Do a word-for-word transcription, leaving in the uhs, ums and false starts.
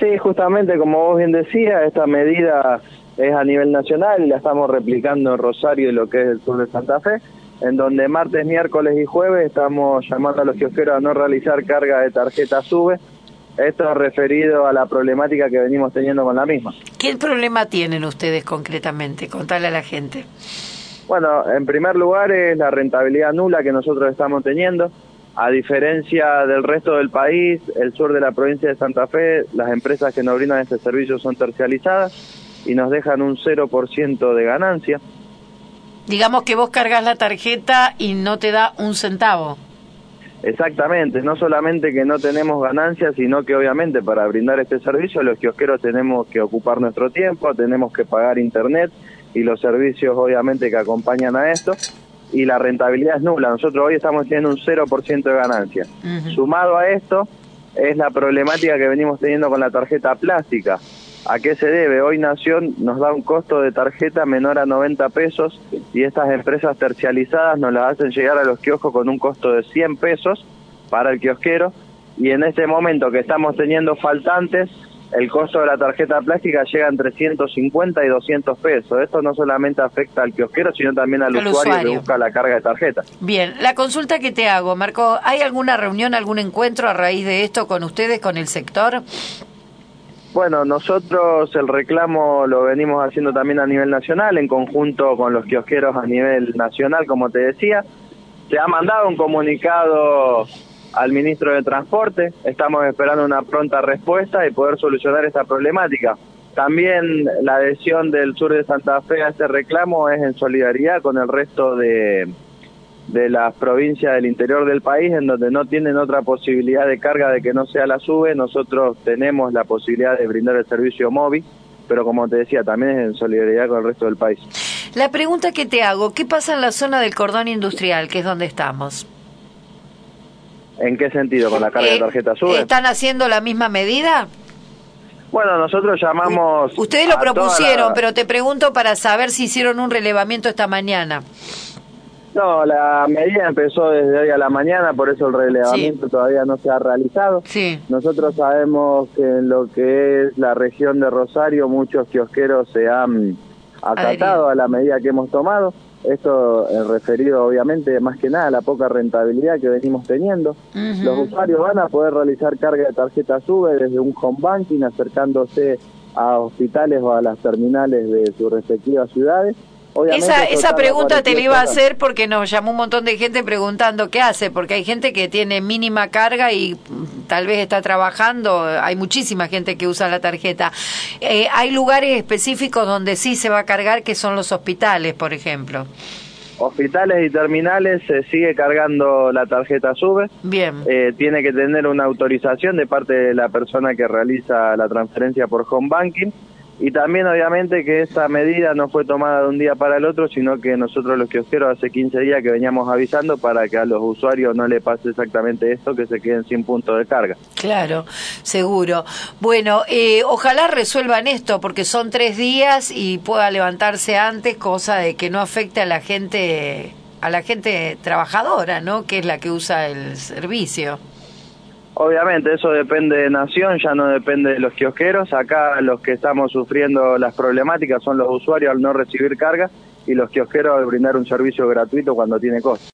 Sí, justamente como vos bien decías, esta medida es a nivel nacional y la estamos replicando en Rosario y lo que es el sur de Santa Fe, en donde martes, miércoles y jueves estamos llamando a los kiosqueros a no realizar carga de tarjeta SUBE. Esto es referido a la problemática que venimos teniendo con la misma. ¿Qué problema tienen ustedes concretamente? Contale a la gente. Bueno, en primer lugar es la rentabilidad nula que nosotros estamos teniendo. A diferencia del resto del país, el sur de la provincia de Santa Fe, las empresas que nos brindan este servicio son tercializadas y nos dejan un cero por ciento de ganancia. Digamos que vos cargas la tarjeta y no te da un centavo. Exactamente, no solamente que no tenemos ganancias, sino que obviamente para brindar este servicio los kiosqueros tenemos que ocupar nuestro tiempo, tenemos que pagar internet y los servicios obviamente que acompañan a esto, y la rentabilidad es nula. Nosotros hoy estamos teniendo un cero por ciento de ganancia. Uh-huh. Sumado a esto es la problemática que venimos teniendo con la tarjeta plástica. ¿A qué se debe? Hoy Nación nos da un costo de tarjeta menor a noventa pesos y estas empresas tercializadas nos las hacen llegar a los kioscos con un costo de cien pesos para el kiosquero, y en este momento que estamos teniendo faltantes, el costo de la tarjeta plástica llega entre ciento cincuenta y doscientos pesos. Esto no solamente afecta al kiosquero, sino también al, al usuario, usuario que busca la carga de tarjeta. Bien, la consulta que te hago, Marco, ¿hay alguna reunión, algún encuentro a raíz de esto con ustedes, con el sector? Bueno, nosotros el reclamo lo venimos haciendo también a nivel nacional, en conjunto con los kiosqueros a nivel nacional, como te decía. Se ha mandado un comunicado al ministro de Transporte, estamos esperando una pronta respuesta y poder solucionar esta problemática. También la adhesión del sur de Santa Fe a este reclamo es en solidaridad con el resto de, de las provincias del interior del país, en donde no tienen otra posibilidad de carga de que no sea la SUBE. Nosotros tenemos la posibilidad de brindar el servicio móvil, pero como te decía, también es en solidaridad con el resto del país. La pregunta que te hago, ¿qué pasa en la zona del cordón industrial, que es donde estamos? ¿En qué sentido? ¿Con la carga eh, de tarjeta SUBE? ¿Están haciendo la misma medida? Bueno, nosotros llamamos... U- Ustedes lo propusieron, la... pero te pregunto para saber si hicieron un relevamiento esta mañana. No, la medida empezó desde hoy a la mañana, por eso el relevamiento sí. todavía no se ha realizado. Sí. Nosotros sabemos que en lo que es la región de Rosario muchos kiosqueros se han acatado Adherido. a la medida que hemos tomado. Esto es referido obviamente más que nada a la poca rentabilidad que venimos teniendo. Uh-huh. Los usuarios van a poder realizar carga de tarjeta SUBE desde un home banking, acercándose a hospitales o a las terminales de sus respectivas ciudades. Obviamente, esa esa pregunta te la iba a hacer porque nos llamó un montón de gente preguntando qué hace, porque hay gente que tiene mínima carga y tal vez está trabajando, hay muchísima gente que usa la tarjeta. Eh, hay lugares específicos donde sí se va a cargar, que son los hospitales, por ejemplo. Hospitales y terminales se sigue cargando la tarjeta SUBE. Bien. Eh, tiene que tener una autorización de parte de la persona que realiza la transferencia por home banking. Y también obviamente que esta medida no fue tomada de un día para el otro, sino que nosotros los kiosqueros hace quince días que veníamos avisando para que a los usuarios no le pase exactamente esto, que se queden sin punto de carga. Claro, seguro. Bueno, eh, ojalá resuelvan esto, porque son tres días y pueda levantarse antes, cosa de que no afecte a la gente, a la gente trabajadora, ¿no? Que es la que usa el servicio. Obviamente, eso depende de Nación, ya no depende de los kiosqueros. Acá los que estamos sufriendo las problemáticas son los usuarios al no recibir carga y los kiosqueros al brindar un servicio gratuito cuando tiene costo.